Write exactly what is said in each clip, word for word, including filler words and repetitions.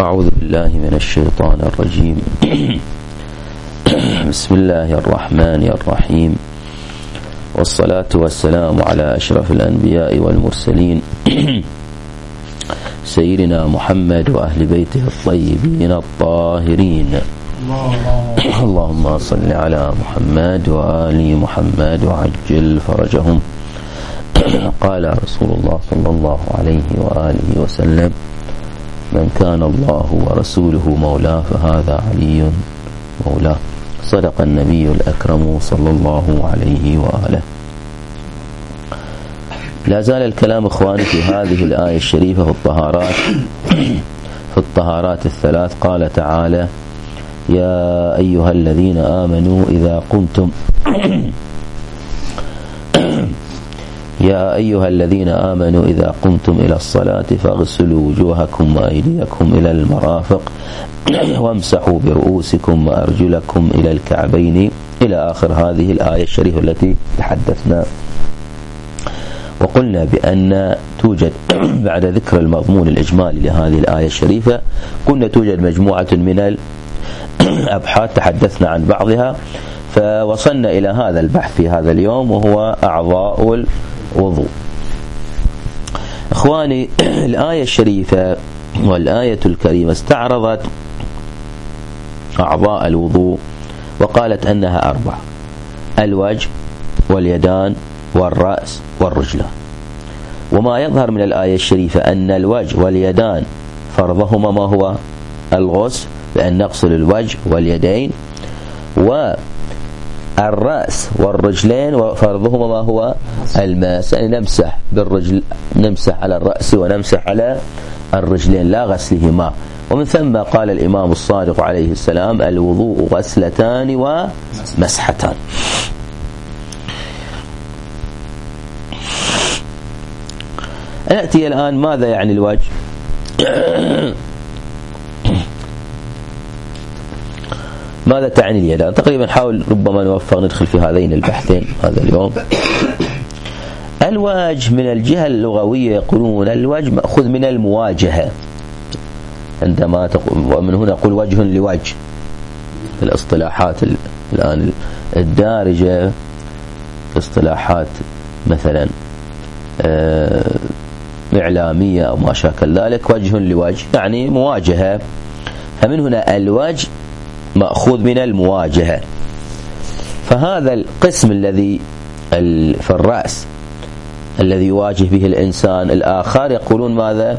أعوذ بالله من الشيطان الرجيم. بسم الله الرحمن الرحيم، والصلاة والسلام على أشرف الأنبياء والمرسلين سيدنا محمد وأهل بيته الطيبين الطاهرين. اللهم صل على محمد وآل محمد وعجل فرجهم. قال رسول الله صلى الله عليه وآله وسلم: من كان الله ورسوله مولاه فهذا علي مولاه. صدق النبي الأكرم صلى الله عليه وآله. لا زال الكلام إخواني في هذه الآية الشريفة في الطهارات في الطهارات الثلاث. قال تعالى: يا أيها الذين آمنوا إذا قمتم يا أيها الذين آمنوا إذا قمتم إلى الصلاة فاغسلوا وجوهكم وأيديكم إلى المرافق وامسحوا برؤوسكم وأرجلكم إلى الكعبين، إلى آخر هذه الآية الشريفة التي تحدثنا. وقلنا بأن توجد بعد ذكر المضمون الإجمالي لهذه الآية الشريفة قلنا توجد مجموعة من الأبحاث تحدثنا عن بعضها، فوصلنا إلى هذا البحث في هذا اليوم، وهو أعضاء الوضوء. إخواني، الآية الشريفة والآية الكريمة استعرضت أعضاء الوضوء وقالت أنها أربع: الوجه واليدان والرأس والرجلان. وما يظهر من الآية الشريفة أن الوجه واليدان فرضهما ما هو الغسل، بأن نغسل الوجه واليدين، والرأس والرجلين وفرضهما ما هو الماس، يعني نمسح بالرجل، نمسح على الرأس ونمسح على الرجلين لا غسلهما. ومن ثم قال الإمام الصادق عليه السلام: الوضوء غسلتان ومسحتان. نأتي الآن ماذا يعني الوجه؟ ماذا تعني اليدان؟ تقريبا حاول ربما نوفق ندخل في هذين البحثين هذا اليوم. الوجه من الجهة اللغوية يقولون الوجه مأخوذ من المواجهة، عندما تقول، ومن هنا نقول وجه لوجه. الاصطلاحات الآن الدارجة في اصطلاحات مثلا إعلامية أو ما شاكل ذلك، وجه لوجه يعني مواجهة. فمن هنا الوجه مأخوذ من المواجهة. فهذا القسم الذي في الرأس الذي يواجه به الإنسان الآخر يقولون ماذا؟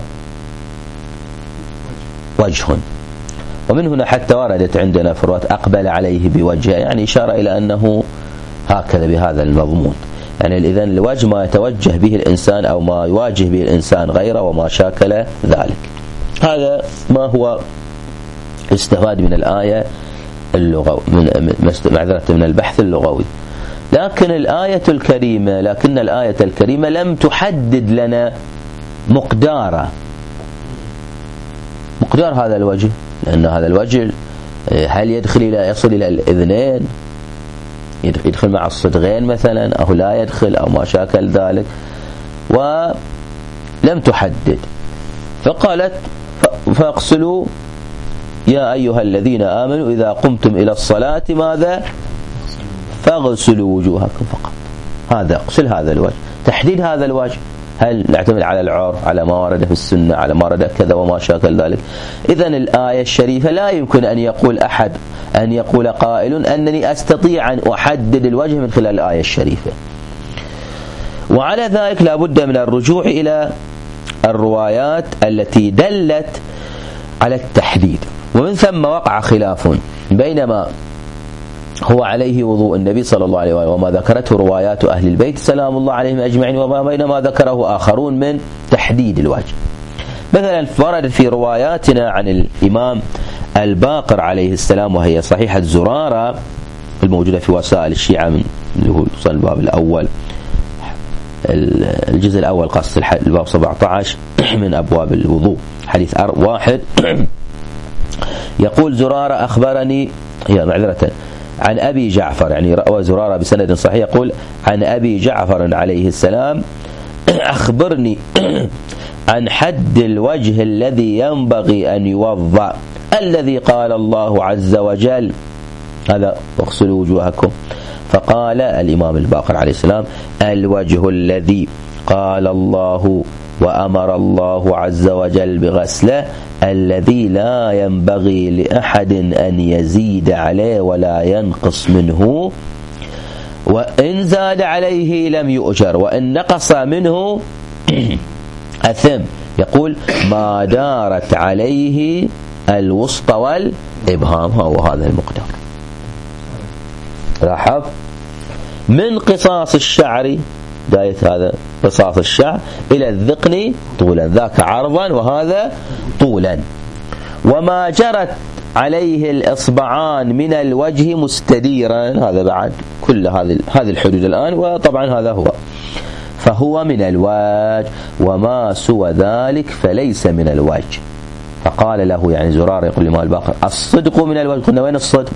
وجه. ومن هنا حتى وردت عندنا في الروايات: أقبل عليه بوجهه، يعني إشارة إلى أنه هكذا بهذا المضمون. يعني إذن الوجه ما يتوجه به الإنسان أو ما يواجه به الإنسان غيره وما شاكل ذلك. هذا ما هو استفاد من الآية اللغوي، من معذرة من البحث اللغوي. لكن الآية الكريمة لكن الآية الكريمة لم تحدد لنا مقدار مقدار هذا الوجه، لأن هذا الوجه هل يدخل إلى يصل إلى الإذنين، يدخل مع الصدغين مثلا، أو لا يدخل، أو ما شاكل ذلك، ولم تحدد. فقالت: فاغسلوا يا أيها الذين آمنوا إذا قمتم إلى الصلاة ماذا؟ فاغسلوا وجوهكم فقط. هذا اغسل هذا الوجه. تحديد هذا الوجه هل نعتمد على العرف، على ما ورد في السنة، على ما ورد كذا وما شاكل ذلك؟ إذن الآية الشريفة لا يمكن أن يقول أحد أن يقول قائل أنني أستطيع أن أحدد الوجه من خلال الآية الشريفة. وعلى ذلك لا بد من الرجوع إلى الروايات التي دلت على التحديد. ومن ثم وقع خلاف بينما هو عليه وضوء النبي صلى الله عليه وآله وما ذكرته روايات أهل البيت سلام الله عليهم أجمعين، وما بين ما ذكره آخرون من تحديد الوجه. مثلا ورد في رواياتنا عن الإمام الباقر عليه السلام، وهي صحيحة زرارة الموجودة في وسائل الشيعة من الباب الأول، الجزء الأول قصد الباب سبعة عشر من أبواب الوضوء، حديث واحد. يقول زرارة: أخبرني يا معذرة عن أبي جعفر، يعني رأى زرارة بسند صحيح، يقول عن أبي جعفر عليه السلام: أخبرني عن حد الوجه الذي ينبغي أن يوضع الذي قال الله عز وجل هذا واغسلوا وجوهكم. فقال الإمام الباقر عليه السلام الوجه الذي قال الله وأمر الله عز وجل بغسله الذي لا ينبغي لأحد أن يزيد عليه ولا ينقص منه، وإن زاد عليه لم يؤجر وإن نقص منه أثم. يقول ما دارت عليه الوسطى والإبهام، هو هذا المقدار. لاحظ من قصاص الشعر بداية هذا قصاص الشعر إلى الذقن طولا، ذاك عرضا وهذا طولا. وما جرت عليه الإصبعان من الوجه مستديرا، هذا بعد كل هذه هذه الحدود الآن، وطبعا هذا هو فهو من الوجه، وما سوى ذلك فليس من الوجه. فقال له يعني زرار يقول لما الباقر الصدق من الوجه. قلنا وين الصدق؟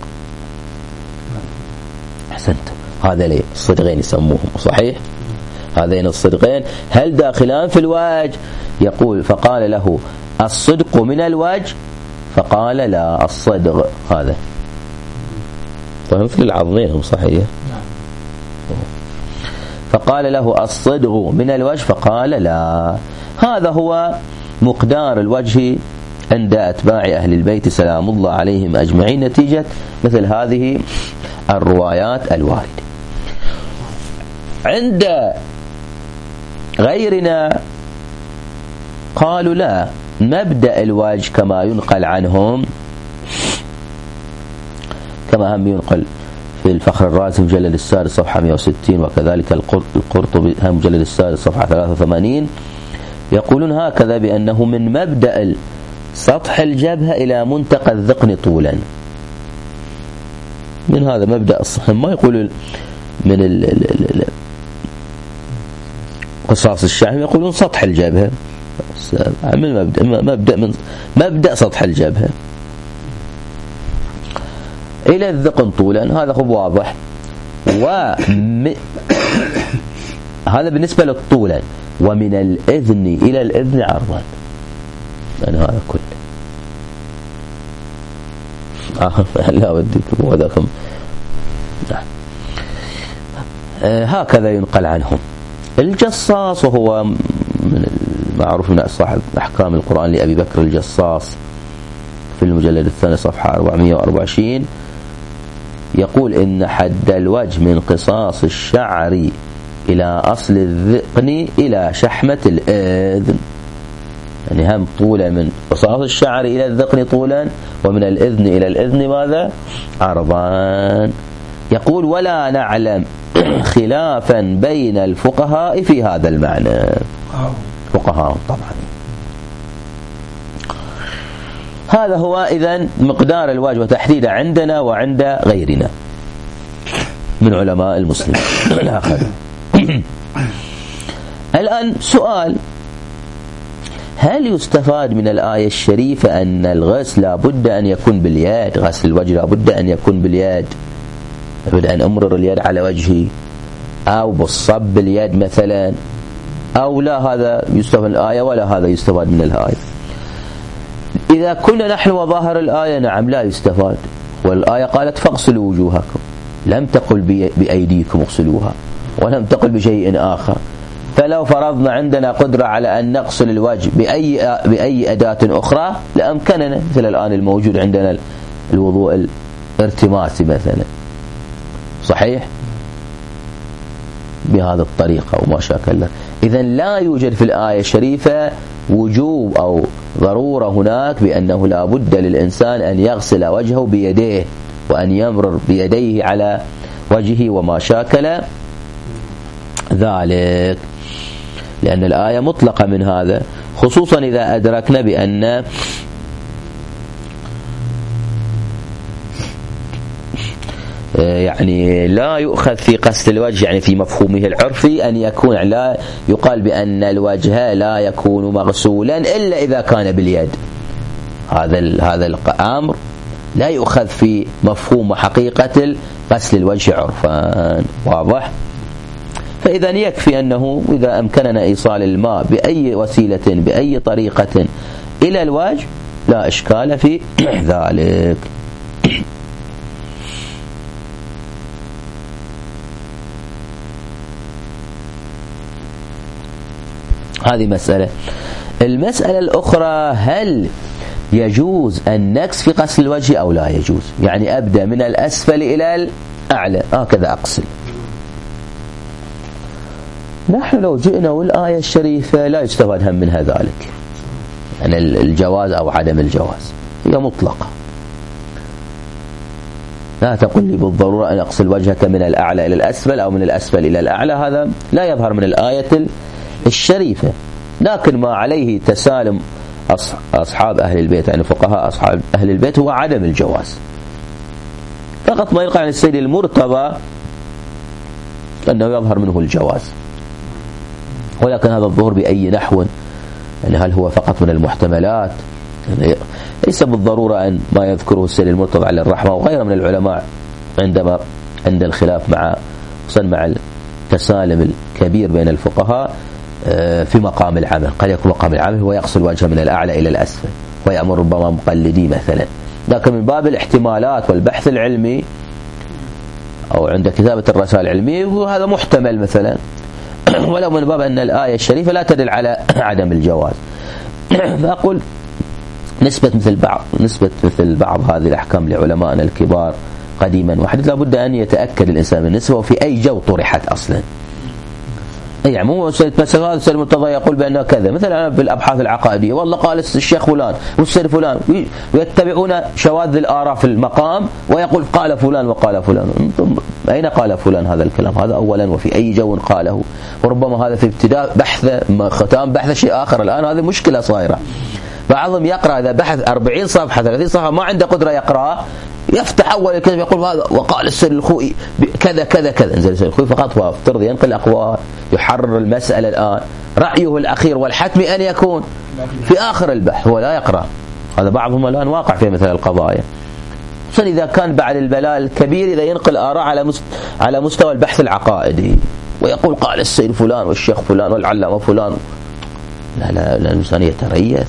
أحسنت، هذا ليه الصدقين يسموهم صحيح، هذين الصدقين هل داخلان في الوجه؟ يقول فقال له الصدق من الوجه، فقال لا الصدق هذا طيب مثل العظمين هم صحيح. فقال له الصدق من الوجه، فقال لا. هذا هو مقدار الوجه عند أتباع أهل البيت سلام الله عليهم أجمعين نتيجة مثل هذه الروايات الواردة. عند غيرنا قالوا لا، مبدأ الوجه كما ينقل عنهم، كما هم ينقل في الفخر الرازي مجلد السادس صفحة مئة وستين، وكذلك القرطبي هم مجلد السادس صفحة ثلاثة وثمانين، يقولون هكذا بأنه من مبدأ سطح الجبهة إلى منتقى الذقن طولا. من هذا مبدأ الصحيح، ما يقولون من ال ال ال قصاص الشعر، يقولون سطح الجبهة من مبدأ مبدأ من مبدأ سطح الجبهة إلى الذقن طولا، هذا هو واضح. وم... هذا بالنسبة للطولا. ومن الإذن إلى الإذن عرضا، يعني هذا كله آه لا وديكم وذاكم. آه هكذا ينقل عنهم. الجصاص وهو من المعروف من صاحب أحكام القرآن لأبي بكر الجصاص في المجلد الثاني صفحة أربعمئة وأربعة وعشرين يقول إن حد الوجه من قصاص الشعر إلى أصل الذقن إلى شحمة الإذن، يعني هم طولا من قصاص الشعر إلى الذقن طولا، ومن الإذن إلى الإذن ماذا؟ عرضان. يقول ولا نعلم خلافا بين الفقهاء في هذا المعنى. فقهاء طبعا. هذا هو إذن مقدار الوجه وتحديده عندنا وعند غيرنا من علماء المسلمين. الآن سؤال، هل يستفاد من الآية الشريفة أن الغسل لابد أن يكون باليد؟ غسل الوجه لابد أن يكون باليد، لابد أن أمرر اليد على وجهي، أو بالصب باليد مثلا، أو لا هذا يستفاد من الآية ولا هذا يستفاد من الآية؟ إذا كنا نحن وظاهر الآية نعم لا يستفاد، والآية قالت فاغسلوا وجوهكم، لم تقل بأيديكم اغسلوها، ولم تقل بشيء آخر. فلو فرضنا عندنا قدرة على أن نغسل الوجه بأي بأي أداة أخرى لأمكننا، مثل الآن الموجود عندنا الوضوء الارتماسي مثلا، صحيح بهذه الطريقة وما شاكل. إذن لا يوجد في الآية الشريفة وجوب أو ضرورة هناك بأنه لا بد للإنسان أن يغسل وجهه بيديه وأن يمرر بيديه على وجهه وما شاكل ذلك، لأن الآية مطلقة من هذا، خصوصا إذا أدركنا بأن يعني لا يؤخذ في قصد الوجه يعني في مفهومه العرفي أن يكون، لا يقال بأن الوجه لا يكون مغسولا إلا إذا كان باليد. هذا هذا الأمر لا يؤخذ في مفهوم حقيقة غسل الوجه عرفا، واضح؟ فإذا يكفي أنه إذا أمكننا إيصال الماء بأي وسيلة بأي طريقة إلى الوجه لا إشكال في ذلك. هذه مسألة. المسألة الأخرى، هل يجوز النكس في غسل الوجه أو لا يجوز؟ يعني أبدأ من الأسفل إلى الأعلى هكذا أغسل. نحن لو جئنا والآية الشريفة لا يستفاد هم منها ذلك، يعني الجواز أو عدم الجواز هي مطلقة، لا تقل لي بالضرورة أن أغسل وجهك من الأعلى إلى الأسفل أو من الأسفل إلى الأعلى، هذا لا يظهر من الآية الشريفة. لكن ما عليه تسالم أصحاب أهل البيت، يعني فقهاء أصحاب أهل البيت، هو عدم الجواز. فقط ما يقع عن السيد المرتضى أنه يظهر منه الجواز، ولكن هذا الظهور بأي نحو، يعني هل هو فقط من المحتملات؟ يعني ليس بالضرورة أن ما يذكره السيد المرتضى على الرحمة وغيره من العلماء عندما عند الخلاف مع مع التسالم الكبير بين الفقهاء في مقام العمل. قد يكون مقام العمل هو يغسل وجهه من الأعلى إلى الأسفل ويأمر ربما مقلدي مثلا، لكن من باب الاحتمالات والبحث العلمي أو عند كتابة الرسائل العلمية وهذا محتمل مثلا، ولو من باب أن الآية الشريفة لا تدل على عدم الجواز. فأقول نسبة مثل بعض نسبة مثل بعض هذه الأحكام لعلمائنا الكبار قديما وحديثا لابد أن يتأكد الإنسان من النسبة وفي أي جو طرحت أصلا. يعني مو مثلا هذا السيد المرتضى يقول بأنه كذا، مثلا في الأبحاث العقائدية والله قال الشيخ فلان والسيد فلان، ويتبعون شواذ الآراء في المقام ويقول قال فلان وقال فلان. أين قال فلان هذا الكلام؟ هذا أولا، وفي أي جو قاله؟ وربما هذا في ابتداء بحث ختام بحث شيء آخر. الآن هذه مشكلة صايرة، بعضهم يقرأ إذا بحث أربعين صفحة ثلاثين صفحة ما عنده قدرة يقرأ، يفتح أول الكلمة يقول هذا وقال السيد الخوئي كذا كذا كذا. انزل السيد الخوئي فقط هو افترض ينقل أقوال يحرر المسألة. الآن رأيه الأخير والحتمي أن يكون في آخر البحث، هو لا يقرأ. هذا بعضهم الآن واقع في مثل القضايا، خصوصا إذا كان بعد البلاء الكبير إذا ينقل آراء على على مستوى البحث العقائدي ويقول قال السيد فلان والشيخ فلان والعلامة فلان. لا لا لا، الإنسان يتريث،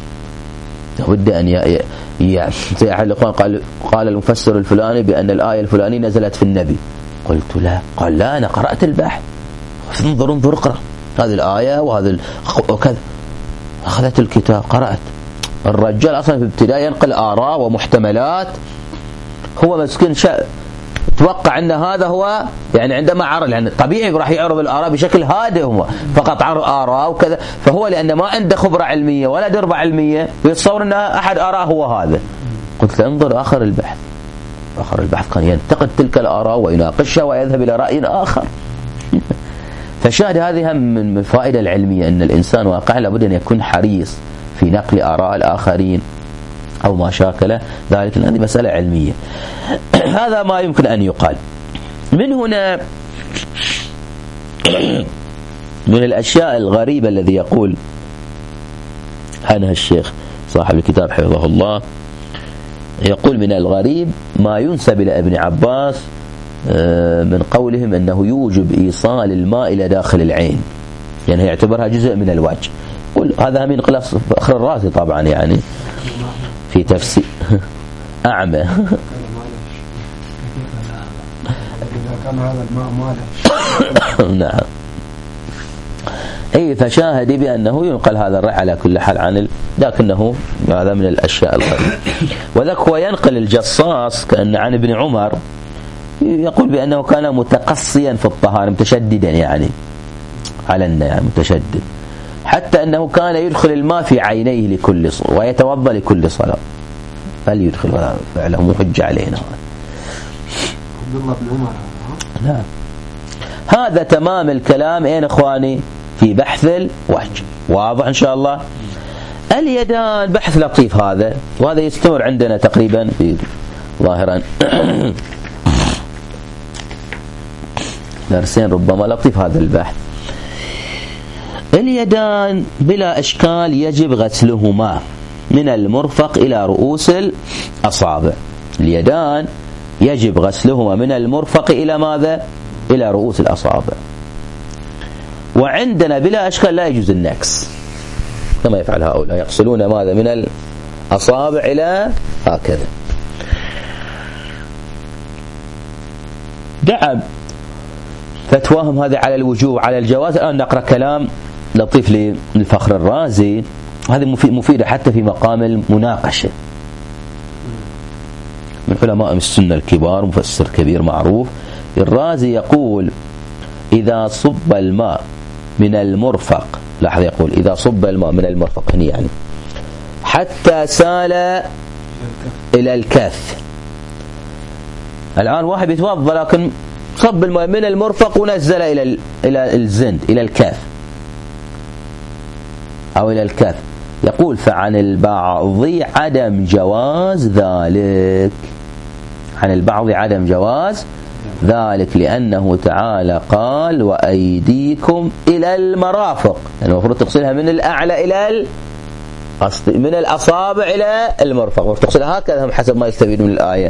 لابد أن ي... ي... زي أحد الإخوان قال قال المفسر الفلاني بأن الآية الفلانية نزلت في النبي. قلت لا، قال لا أنا قرأت البحث، انظر انظر اقرأ هذه الآية وهذا ال... وكذا. أخذت الكتاب قرأت. الرجال أصلا في ابتداء ينقل آراء ومحتملات، هو مسكين شاء توقع أن هذا هو يعني عندما عرض، يعني طبيعي راح يعرض الآراء بشكل هادئ، هو فقط عرض آراء وكذا، فهو لأن ما عنده خبرة علمية ولا دربة علمية يتصور أن أحد آراء هو هذا. قلت له انظر آخر البحث، آخر البحث كان ينتقد تلك الآراء ويناقشها ويذهب إلى رأي آخر. فشاهد هذه هم من الفائدة العلمية أن الإنسان واقعا لابد أن يكون حريص في نقل آراء الآخرين أو ما شاكله ذلك، هذه مسألة علمية. هذا ما يمكن أن يقال. من هنا من الأشياء الغريبة الذي يقول عنها الشيخ صاحب الكتاب حفظه الله، يقول من الغريب ما ينسب إلى ابن عباس من قولهم أنه يوجب إيصال الماء إلى داخل العين، يعني يعتبرها جزء من الوجه. قل هذا من قلص فخر الرازي طبعا، يعني في تفسير أعمى. نعم. أي فشاهد بأنه ينقل هذا الرأي على كل حال عن ال... لكنه هذا من الأشياء الغريبة. وذاك هو ينقل الجصاص كأن عن ابن عمر يقول بأنه كان متقصيا في الطهارة، متشددا يعني على النار، متشدد حتى أنه كان يدخل الماء في عينيه لكل صلاة ويتوضأ لكل صلاة. فليدخل فعله مو حجة علينا. عبد الله بن عمر. نعم. هذا تمام الكلام أين إخواني في بحث الوجه، واضح إن شاء الله. اليدان بحث لطيف هذا، وهذا يستمر عندنا تقريبا في ظاهرا درسين ربما. لطيف هذا البحث. اليدان بلا إشكال يجب غسلهما من المرفق إلى رؤوس الأصابع. اليدان يجب غسلهما من المرفق إلى ماذا؟ إلى رؤوس الأصابع. وعندنا بلا أشكال لا يجوز النكس كما يفعل هؤلاء، يقصلون ماذا من الأصابع إلى هكذا. دعم فتواهم هذه على الوجوب على الجواز. الآن نقرأ كلام لطيف للفخر الرازي، هذه مفيدة حتى في مقام المناقشة، من علماء السنة الكبار، مفسر كبير معروف. الرازي يقول إذا صب الماء من المرفق، لاحظ يقول إذا صب الماء من المرفق هنا يعني حتى سال إلى الكف. الآن واحد يتوضأ لكن صب الماء من المرفق ونزل إلى إلى الزند إلى الكف أو إلى الكف، يقول فعن البعض عدم جواز ذلك، عن البعض عدم جواز ذلك لأنه تعالى قال وأيديكم إلى المرافق، يعني المفروض تغسلها من الأعلى إلى من الأصابع إلى المرفق، المفروض تغسلها هكذا حسب ما يستفيد من الآية،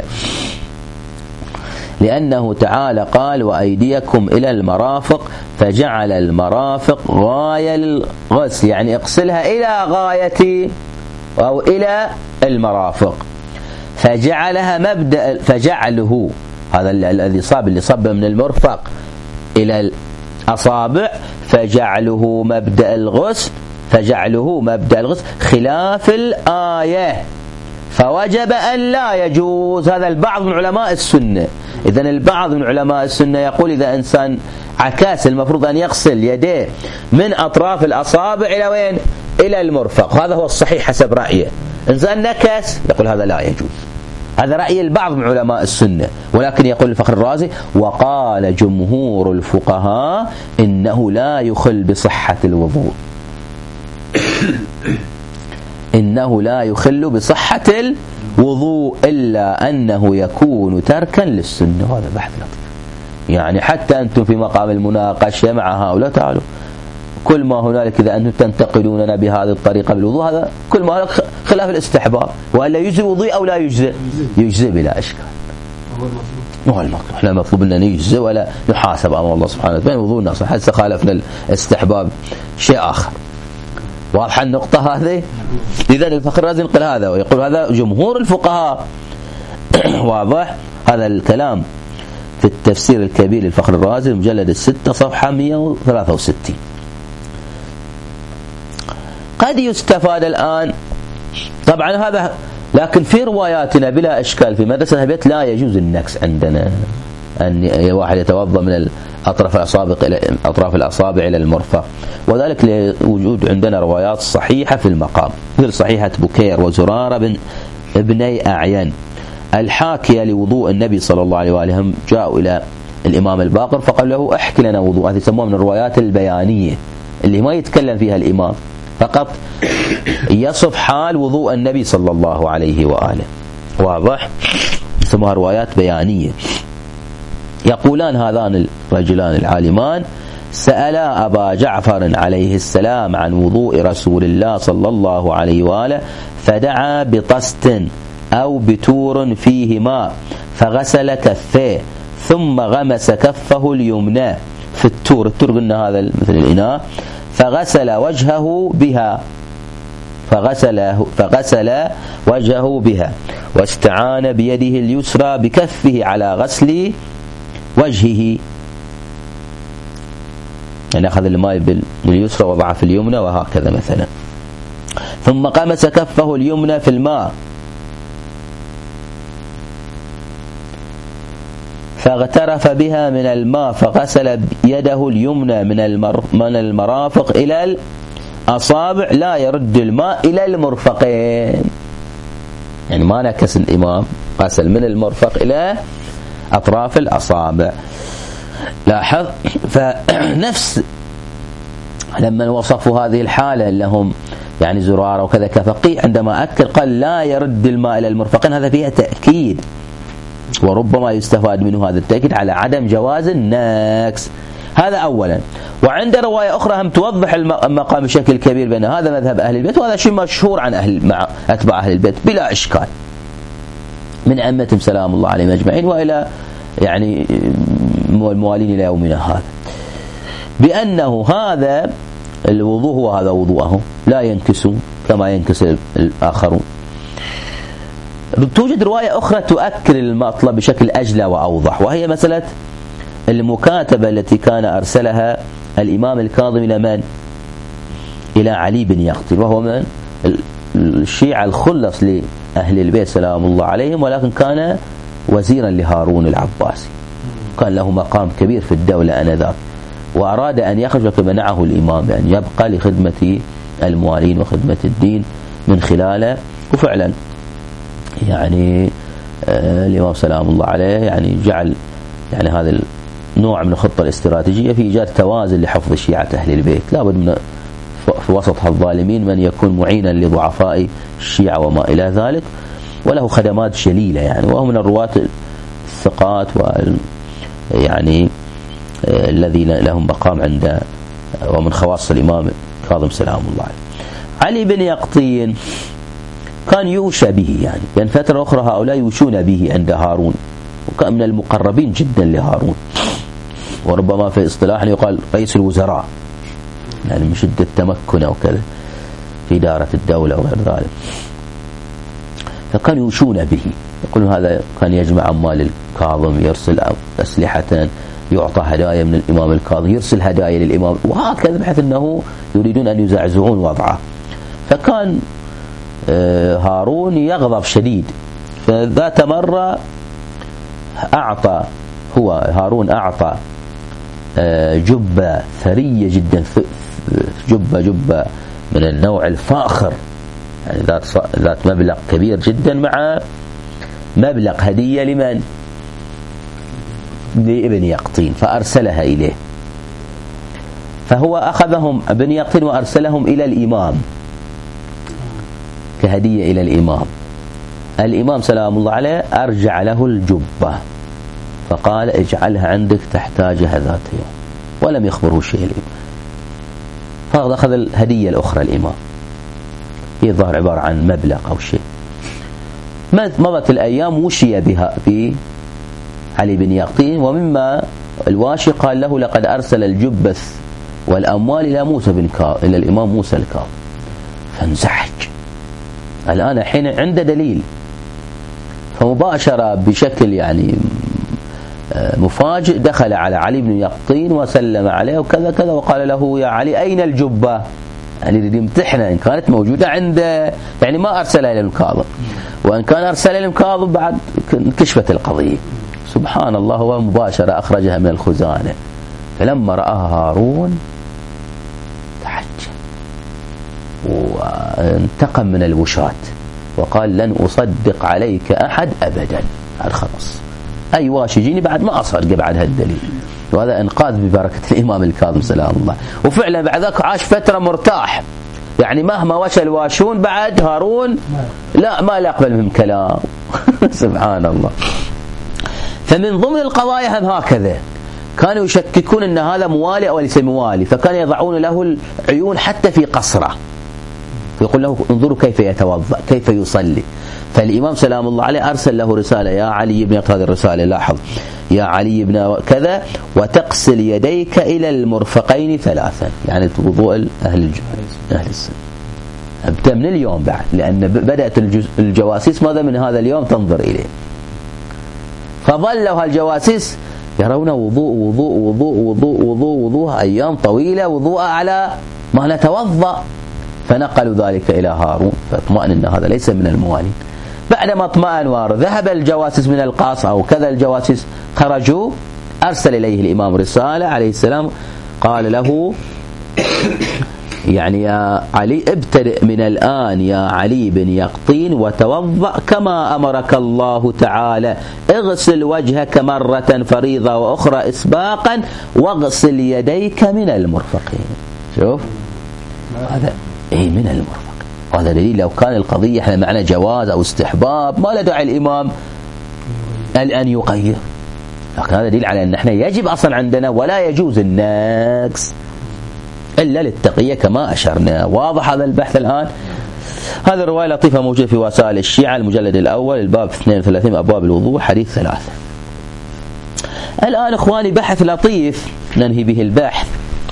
لأنه تعالى قال وأيديكم إلى المرافق، فجعل المرافق غاية للغسل، يعني اغسلها إلى غاية أو إلى المرافق، فجعلها مبدأ، فجعله هذا الذي صاب اللي صب من المرفق إلى الأصابع، فجعله مبدأ الغسل، فجعله مبدأ الغسل خلاف الآية، فوجب أن لا يجوز. هذا البعض من علماء السنة. إذن البعض من علماء السنة يقول إذا إنسان عكاس المفروض أن يغسل يديه من أطراف الأصابع إلى وين؟ إلى المرفق، هذا هو الصحيح حسب رأيه. إنسان نكس يقول هذا لا يجوز، هذا رأي البعض من علماء السنة. ولكن يقول الفخر الرازي وقال جمهور الفقهاء إنه لا يخل بصحة الوضوء إنه لا يخل بصحة الوضوء إلا أنه يكون تركا للسنة. هذا بحث لطيف، يعني حتى أنتم في مقام المناقشة مع هؤلاء تعالوا كل ما هنالك إذا أنتم تنتقدوننا بهذه الطريقة بالوضوء هذا كل ما هنالك خلاف الاستحباب، وألا يجزي وضوء أو لا يجزي يجزي بلا إشكال. هو المطلوب، احنا مطلوب أن نجزي ولا نحاسب أمام الله سبحانه وتعالى وضوءنا صح، حتى خالفنا الاستحباب شيء آخر. واضحة النقطة هذه؟ إذن الفخر الرازي ينقل هذا ويقول هذا جمهور الفقهاء. واضح هذا الكلام في التفسير الكبير للفخر الرازي المجلد الستة صفحة مئة وثلاثة وستين. قد يستفاد الآن طبعا هذا، لكن في رواياتنا بلا إشكال في مدرسة البيت لا يجوز النكس عندنا، أن واحد يتوضأ من أطراف الأصابع إلى أطراف الأصابع إلى المرفق، وذلك لوجود عندنا روايات صحيحة في المقام، مثل صحيحة بكير وزرارة بن ابني أعين الحاكية لوضوء النبي صلى الله عليه وآله، هم جاءوا إلى الإمام الباقر فقال له احكي لنا وضوء، هذه يسموها من الروايات البيانية اللي ما يتكلم فيها الإمام، فقط يصف حال وضوء النبي صلى الله عليه وآله. واضح؟ يسموها روايات بيانية. يقولان هذان الرجلان العالمان سألا أبا جعفر عليه السلام عن وضوء رسول الله صلى الله عليه وآله، فدعا بطست أو بتور فيه ماء فغسل كفيه ثم غمس كفه اليمنى في التور، التور قلنا هذا مثل الإناء، فغسل وجهه بها فغسل فغسل وجهه بها واستعان بيده اليسرى بكفه على غسل وجهه، يعني أخذ الماء باليسرى وضعه في اليمنى وهكذا مثلا، ثم قمس كفه اليمنى في الماء فاغترف بها من الماء فغسل يده اليمنى من المر من المرافق إلى الأصابع، لا يرد الماء إلى المرفقين، يعني ما نكس الإمام، غسل من المرفق إلى أطراف الأصابع. لاحظ فنفس لما وصفوا هذه الحالة لهم يعني زرارة وكذا كفقيه عندما أكد قال لا يرد الماء إلى المرفقين، هذا فيها تأكيد، وربما يستفاد منه هذا التأكيد على عدم جواز النكس. هذا أولا. وعند رواية أخرى هم توضح المقام بشكل كبير بأن هذا مذهب أهل البيت، وهذا شيء مشهور عن أهل مع أتباع أهل البيت بلا إشكال من أئمتهم سلام الله عليهم أجمعين وإلى يعني الموالين إلى يومنا هذا. بأنه هذا الوضوء هو هذا وضوءه لا ينكس كما ينكس الآخرون. توجد رواية أخرى تؤكد المطلب بشكل أجلى وأوضح، وهي مسألة المكاتبة التي كان أرسلها الإمام الكاظم إلى من؟ إلى علي بن يقطين، وهو من الشيعة الخلص لأهل البيت سلام الله عليهم، ولكن كان وزيرا لهارون العباسي، كان له مقام كبير في الدولة آنذاك، وأراد أن يخرج فمنعه الإمام بأن يبقى لخدمة الموالين وخدمة الدين من خلاله. وفعلا يعني آه الإمام سلام الله عليه يعني جعل يعني هذا النوع من الخطة الاستراتيجية في إيجاد توازن لحفظ شيعة أهل البيت. لابد من في وسط الظالمين من يكون معينا لضعفاء الشيعة وما إلى ذلك، وله خدمات جليلة يعني، وهو من الرواة الثقات وال يعني آه الذين لهم مقام عند ومن خواص الإمام كاظم سلام الله عليه. علي بن يقطين كان يوشى به يعني، لأن فترة أخرى هؤلاء يوشون به عند هارون، وكان من المقربين جدا لهارون، وربما في اصطلاح يقال رئيس الوزراء يعني من شدة تمكنه وكذا في إدارة الدولة وغير ذلك. فكانوا يوشون به، يقولون هذا كان يجمع أموال الكاظم، يرسل أسلحة، يعطى هدايا من الإمام الكاظم، يرسل هدايا للإمام، وهكذا بحيث أنه يريدون أن يزعزعون وضعه. فكان هارون يغضب شديد، فذات مرة أعطى هو هارون أعطى جبة ثرية جدا، جبة جبة من النوع الفاخر يعني ذات ذات مبلغ كبير جدا، مع مبلغ هدية لمن؟ لابن يقطين، فأرسلها إليه. فهو أخذهم ابن يقطين وأرسلهم إلى الإمام كهدية إلى الإمام. الإمام سلام الله عليه أرجع له الجبة فقال اجعلها عندك تحتاجها ذات يوم، ولم يخبره شيء الإمام. فأخذ الهدية الأخرى الإمام، هي ظهر عبارة عن مبلغ أو شيء. مضت الأيام وشي بها بعلي بن يقطين، ومما الواشي قال له لقد أرسل الجبث والأموال إلى موسى بن كاظم، إلى الإمام موسى الكاظم. فانزعج الآن حين عنده دليل، فمباشرة بشكل يعني مفاجئ دخل على علي بن يقطين وسلم عليه وكذا كذا، وقال له يا علي أين الجبة؟ يعني يريد يمتحنه إن كانت موجودة عنده، يعني ما أرسلها إلى الكاظم، وإن كان أرسلها إلى الكاظم بعد انكشفت القضية. سبحان الله، ومباشرة أخرجها من الخزانة. فلما رآها هارون تحجب وانتقم من الوشاة وقال لن أصدق عليك أحد أبدا، خلاص أي واش يجيني بعد ما أصدق بعد هالدليل. وهذا انقاذ ببركة الإمام الكاظم سلام الله. وفعلا بعد ذلك عاش فترة مرتاح، يعني مهما وشى الواشون بعد هارون لا ما لا يقبل منهم كلام. سبحان الله. فمن ضمن القضايا هم هكذا كانوا يشككون أن هذا موالي أو ليس موالي، فكان يضعون له العيون حتى في قصره، يقول له انظروا كيف يتوضأ كيف يصلي. فالإمام سلام الله عليه أرسل له رسالة يا علي بن هذه الرسالة لاحظ يا علي بن كذا وتغسل يديك إلى المرفقين ثلاثا، يعني وضوء أهل أهل السنة. ابدأ من اليوم بعد، لأن بدأت الجواسيس ماذا من هذا اليوم تنظر إليه. فظلوا هالجواسيس يرون وضوء وضوء وضوء وضوء وضوء وضوء أيام طويلة، وضوء على ما نتوضأ. فنقلوا ذلك إلى هارون، فاطمأن أن هذا ليس من الموالين. بعدما اطمأن وارد ذهب الجواسيس من القاصة أو كذا الجواسيس خرجوا، أرسل إليه الإمام رسالة عليه السلام قال له يعني يا علي ابتدئ من الآن يا علي بن يقطين وتوضأ كما أمرك الله تعالى، اغسل وجهك مرة فريضة وأخرى إسباقا واغسل يديك من المرفقين. شوف هذا إيه من المرفق، هذا دليل لو كان القضية احنا معنا جواز أو استحباب ما لدعي الإمام أن يغير، لكن هذا دليل على أن احنا يجب أصلا عندنا ولا يجوز النقص إلا للتقية كما أشرنا. واضح هذا البحث الآن؟ هذا الرواية لطيفة موجودة في وسائل الشيعة المجلد الأول الباب اثنين وثلاثين أبواب الوضوء حديث ثلاثة. الآن إخواني بحث لطيف ننهي به البحث،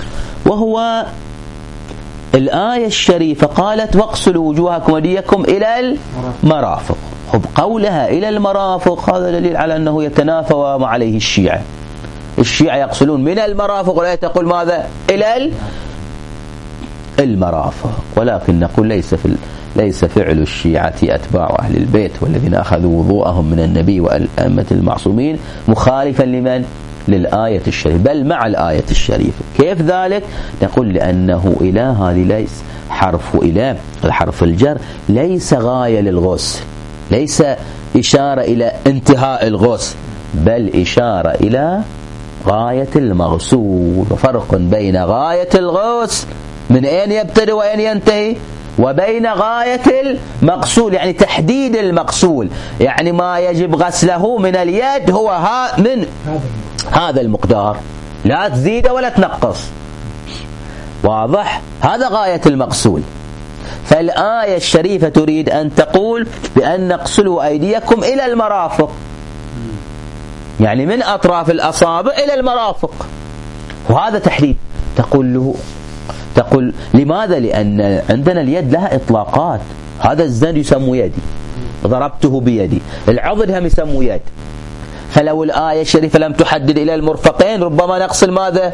وهو الآية الشريفة قالت واغسلوا وجوهكم وأيديكم إلى المرافق. خب قولها إلى المرافق هذا دليل على أنه يتنافى وما عليه الشيعة. الشيعة يغسلون من المرافق والآية تقول ماذا؟ إلى المرافق. ولكن نقول ليس في ليس فعل الشيعة أتباع أهل البيت والذين أخذوا وضوءهم من النبي والأئمة المعصومين مخالفا لمن؟ للآية الشريفة، بل مع الآية الشريفة. كيف ذلك؟ نقول لأنه إلى هذه ليس حرف إلى الحرف الجر ليس غاية للغسل، ليس إشارة إلى انتهاء الغسل، بل إشارة إلى غاية المغسول. وفرق بين غاية الغسل من أين يبتدئ وأين ينتهي، وبين غاية المغسول يعني تحديد المغسول، يعني ما يجب غسله من اليد هو ها من هذا المقدار، لا تزيد ولا تنقص. واضح؟ هذا غاية المغسول. فالآية الشريفة تريد أن تقول بأن اغسلوا أيديكم إلى المرافق، يعني من أطراف الأصابع إلى المرافق، وهذا تحديد. تقول له تقول لماذا؟ لأن عندنا اليد لها إطلاقات. هذا الزند يسمى يدي، ضربته بيدي، العضد هم يسمى يد. فلو الآية الشريفة لم تحدد إلى المرفقين ربما نغسل ماذا؟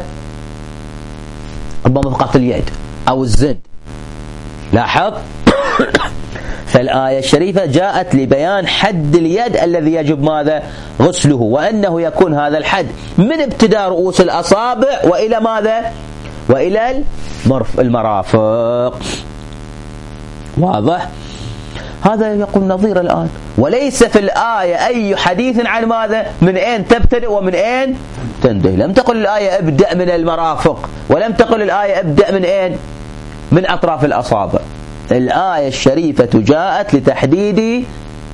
ربما فقط اليد أو الزند. لاحظ فالآية الشريفة جاءت لبيان حد اليد الذي يجب ماذا؟ غسله، وأنه يكون هذا الحد من ابتداء رؤوس الأصابع وإلى ماذا؟ وإلى المرافق. واضح؟ هذا يقول نظير الآن. وليس في الآية أي حديث عن ماذا؟ من أين تبتدئ ومن أين تنتهي. لم تقل الآية ابدأ من المرافق، ولم تقل الآية ابدأ من أين؟ من أطراف الأصابع. الآية الشريفة جاءت لتحديد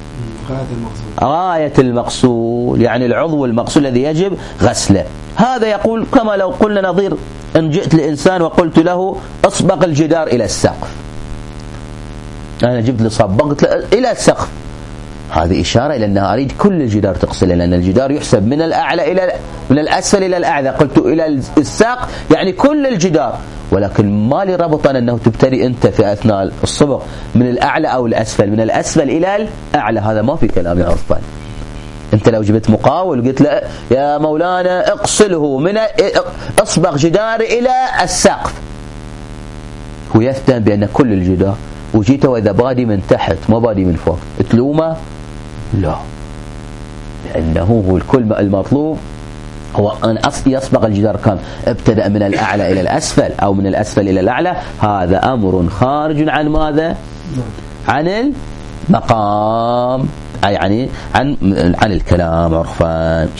غاية المغسول، يعني العضو المغسول الذي يجب غسله. هذا يقول كما لو قلنا نظير أن جئت لإنسان وقلت له أصبغ الجدار إلى السقف، أنا جبت له صبغت إلى السقف، هذه إشارة إلى أنها أريد كل الجدار تغسله، لأن الجدار يحسب من الأعلى إلى من الأسفل إلى الأعلى. قلت إلى الساق يعني كل الجدار، ولكن ما لي ربطا أنه تبتدي أنت في أثناء الصبغ من الأعلى أو الأسفل، من الأسفل إلى الأعلى، هذا ما في كلام عرفان. أنت لو جبت مقاول وقلت له يا مولانا اغسله من اصبغ جداري إلى السقف، هو يفتهم بأن كل الجدار، وجيت وإذا بادي من تحت ما بادي من فوق تلومه؟ لا، لأنه هو الكل المطلوب هو أن يصبغ الجدار كان ابتدأ من الأعلى إلى الأسفل أو من الأسفل إلى الأعلى. هذا أمر خارج عن ماذا؟ عن المقام، أي يعني عن عن الكلام عرفان.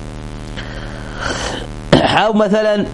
أو مثلا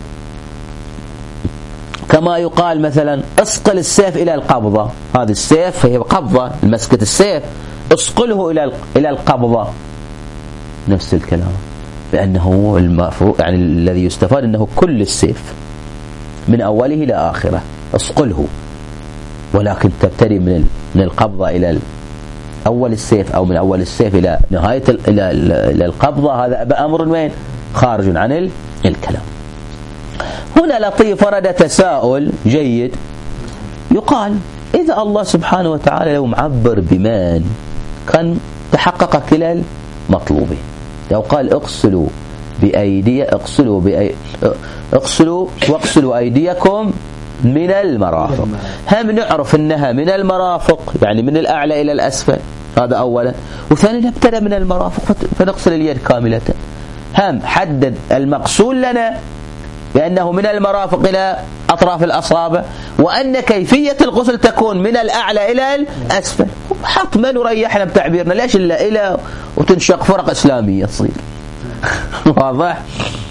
كما يقال مثلا اسقل السيف إلى القبضة، هذا السيف فهي قبضة، مسكة السيف اسقله إلى إلى القبضة، نفس الكلام، لأنه المفروض يعني الذي يستفاد أنه كل السيف من أوله إلى آخره اسقله، ولكن تبتدي من من القبضة إلى أول السيف أو من أول السيف إلى نهاية إلى إلى القبضة، هذا أمر وين؟ خارج عن الكلام. هنا لطيف ورد تساؤل جيد، يقال إذا الله سبحانه وتعالى لو معبر بمان كان تحقق كلا المطلوبين. لو قال اغسلوا بأيدي اغسلوا بأي اغسلوا واغسلوا أيديكم من المرافق، هم نعرف أنها من المرافق يعني من الأعلى إلى الأسفل، هذا أولا. وثانيا نبتدأ من المرافق فنغسل اليد كاملة. هم حدد المقصود لنا بأنه من المرافق إلى أطراف الأصابع، وأن كيفية الغسل تكون من الأعلى إلى الأسفل. حتما نريحنا بتعبيرنا، ليش إلا إلى وتنشق فرق إسلامية تصير واضح.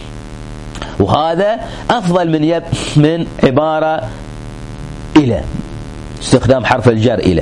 وهذا أفضل من يب من عبارة إلى، استخدام حرف الجر إلى.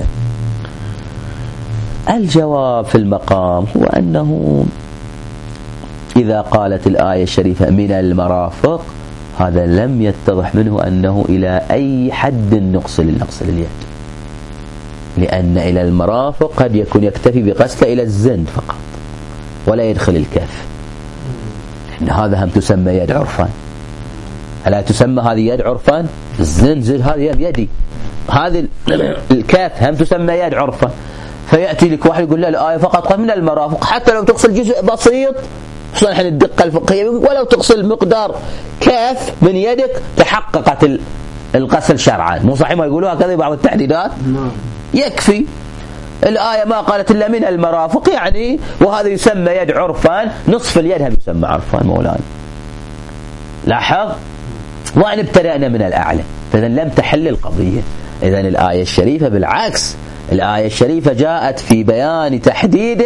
الجواب في المقام هو أنه إذا قالت الآية الشريفة من المرافق، هذا لم يتضح منه أنه إلى أي حد نغسل نغسل اليد، لأن إلى المرافق قد يكون يكتفي بغسله إلى الزند فقط ولا يدخل الكف، إن هذا هم تسمى يد عرفان. ألا تسمى هذه يد عرفا؟ الزنزل هذه يدي، هذه الكاف هم تسمى يد عرفا. فيأتي لك واحد يقول له الآية فقط من المرافق، حتى لو تغسل جزء بسيط خصوصا الدقة الفقهية، ولو تغسل مقدار كاف من يدك تحققت الغسل شرعا. مو صحيح ما يقولوا هكذا بعض التحديدات؟ يكفي الآية ما قالت إلا من المرافق يعني، وهذا يسمى يد عرفان، نصف اليد هم يسمى عرفان مولانا. لاحظ، وأن ابتدأنا من الأعلى، فإذا لم تحل القضية. إذا الآية الشريفة بالعكس، الآية الشريفة جاءت في بيان تحديد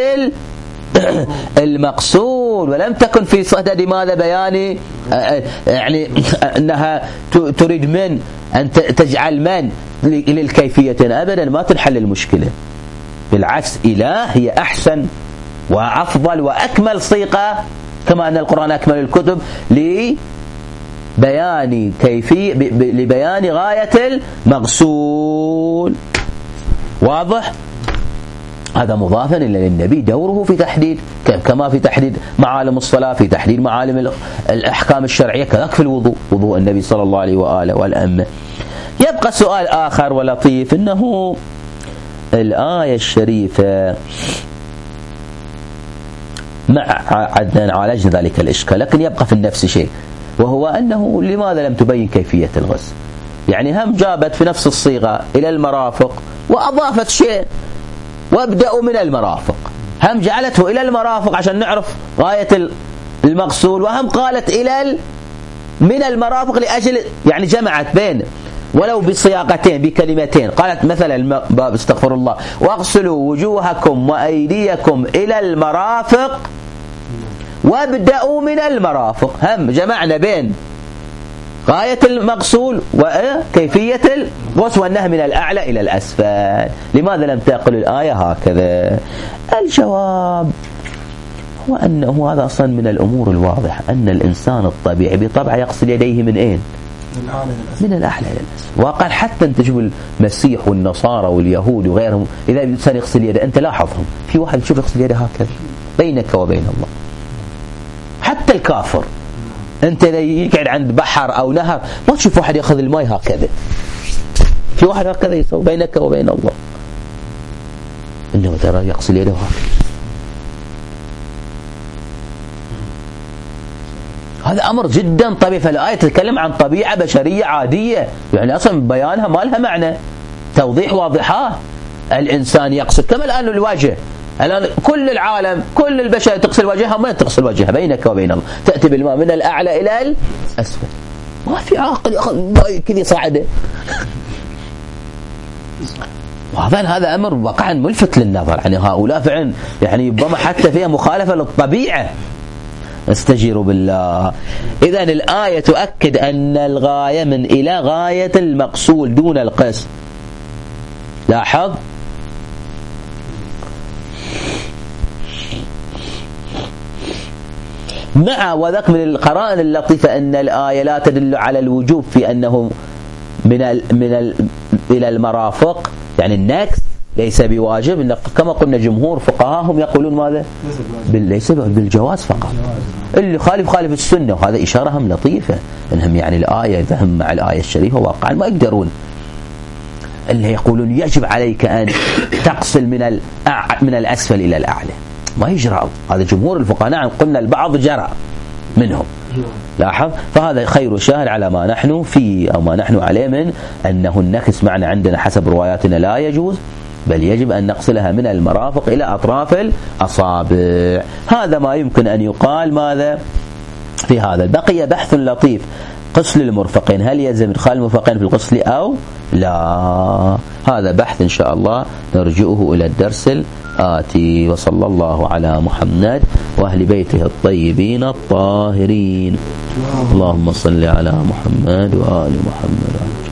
المقصود، ولم تكن في صدد ماذا بيان يعني أنها تريد من أن تجعل من للكيفية. أبدا ما تنحل المشكلة، بالعكس إله هي أحسن وأفضل وأكمل صيغة، كما أن القرآن أكمل الكتب لبيان كيفية لبيان غاية المقصود. واضح؟ هذا مضافا إلى النبي دوره في تحديد، كما في تحديد معالم الصلاة، في تحديد معالم الأحكام الشرعية، كذلك في الوضوء، وضوء النبي صلى الله عليه وآله والأمة. يبقى سؤال آخر ولطيف، إنه الآية الشريفة مع عدنا عالجنا ذلك الإشكال، لكن يبقى في النفس شيء، وهو أنه لماذا لم تبين كيفية الغسل؟ يعني هم جابت في نفس الصيغة إلى المرافق وأضافت شيء، وابدأوا من المرافق، هم جعلته إلى المرافق عشان نعرف غاية المقصود، وهم قالت إلى من المرافق لأجل يعني جمعت بين ولو بصياغتين بكلمتين. قالت مثلا باب استغفر الله واغسلوا وجوهكم وأيديكم إلى المرافق وابدأوا من المرافق، هم جمعنا بين غاية المقصود وكيفية الغسل وأنها من الأعلى إلى الأسفل. لماذا لم تقل الآية هكذا؟ الجواب هو أنه هذا أصلا من الأمور الواضحة، أن الإنسان الطبيعي بطبعه يغسل يديه من أين؟ من الأعلى إلى الأسفل. وقال حتى أنت تشوف المسيح والنصارى واليهود وغيرهم، إذا الإنسان يغسل يده أنت لاحظهم، في واحد تشوف يغسل يده هكذا بينك وبين الله. حتى الكافر أنت إذا يقعد عند بحر أو نهر ما تشوف واحد يأخذ الماء هكذا، في واحد هكذا يسوي بينك وبين الله، إنه ترى يغسل يده هكذا. هذا أمر جدا طبيعي. فالآية تتكلم عن طبيعة بشرية عادية، يعني أصلا بيانها ما لها معنى، توضيح واضحة. الإنسان يغسل كما الآن الوجه، الآن كل العالم كل البشر تغسل وجهها، ما تغسل وجهها بينك وبين الله، تأتي بالماء من الأعلى إلى الأسفل، ما في عاقل يأخذ كذي صعدة. وهذا هذا أمر واقعا ملفت للنظر، يعني هؤلاء فعلا يعني ربما حتى فيها مخالفة للطبيعة. استجيروا بالله. إذن الآية تؤكد أن الغاية من إلى غاية المقصود دون القصد. لاحظ، مع وذاك من القرائن اللطيفة أن الآية لا تدل على الوجوب في أنه من ال من ال إلى المرافق، يعني النكس ليس بواجب، إن كما قلنا جمهور فقهاهم يقولون ماذا؟ ليس بالجواز فقط. اللي خالف خالف السنة، وهذا إشارة هم لطيفة إنهم يعني الآية فهم مع الآية الشريفة واقعا ما يقدرون. اللي يقولون يجب عليك أن تقصل من من الأسفل إلى الأعلى، ما يجرى. هذا جمهور الفقهاء، نعم قلنا البعض جرى منهم. لاحظ، فهذا خير شاهد على ما نحن فيه أو ما نحن عليه من أنه النكس معنا عندنا حسب رواياتنا لا يجوز، بل يجب أن نغسلها من المرافق إلى أطراف الأصابع. هذا ما يمكن أن يقال ماذا في هذا. بقي بحث لطيف، غسل المرفقين، هل يلزم إدخال المرفقين في الغسل أو لا؟ هذا بحث إن شاء الله نرجئه إلى الدرس الآتي. وصلى الله على محمد وأهل بيته الطيبين الطاهرين. اللهم صل على محمد وآل محمد.